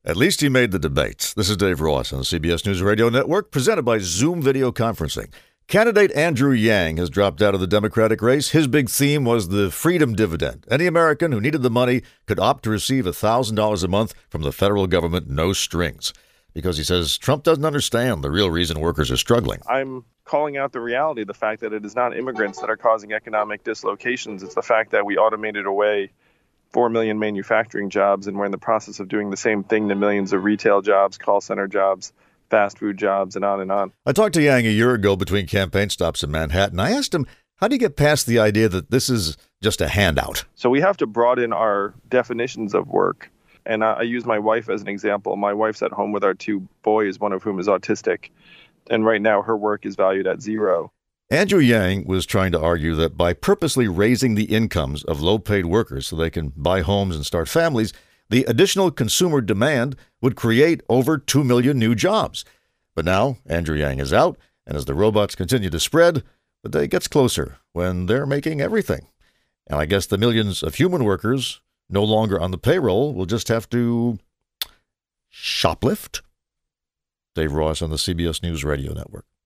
At least he made the debate. This is Dave Ross on the CBS News Radio Network, presented by Zoom Video Conferencing. Candidate Andrew Yang has dropped out of the Democratic race. His big theme was the freedom dividend. Any American who needed the money could opt to receive $1,000 a month from the federal government, no strings. Because he says Trump doesn't understand the real reason workers are struggling. I'm calling out the reality of the fact that it is not immigrants that are causing economic dislocations. It's the fact that we automated away 4 million manufacturing jobs, and we're in the process of doing the same thing to millions of retail jobs, call center jobs, fast food jobs, and on and on. I talked to Yang a year ago between campaign stops in Manhattan. I asked him, how do you get past the idea that this is just a handout? So we have to broaden our definitions of work. And I use my wife as an example. My wife's at home with our 2 boys, one of whom is autistic. And right now her work is valued at 0. Andrew Yang was trying to argue that by purposely raising the incomes of low-paid workers so they can buy homes and start families, the additional consumer demand would create over 2 million new jobs. But now Andrew Yang is out, and as the robots continue to spread, the day gets closer when they're making everything. And I guess the millions of human workers no longer on the payroll will just have to shoplift. Dave Ross on the CBS News Radio Network.